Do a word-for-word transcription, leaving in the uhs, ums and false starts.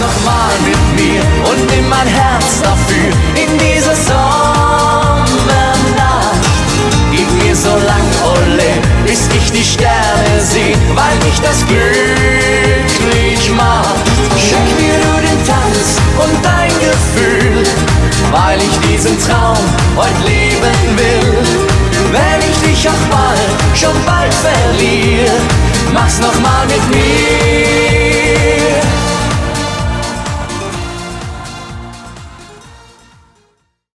nochmal mit mir und nimm mein Herz dafür in diese Sommernacht. Gib mir so lang, Ole, bis ich die Sterne seh, weil mich das glücklich macht. Schenk mir nur den Tanz und dein Gefühl, weil ich diesen Traum heute leben will. Wenn ich dich auch mal, schon bald verliere, mach's nochmal mit mir.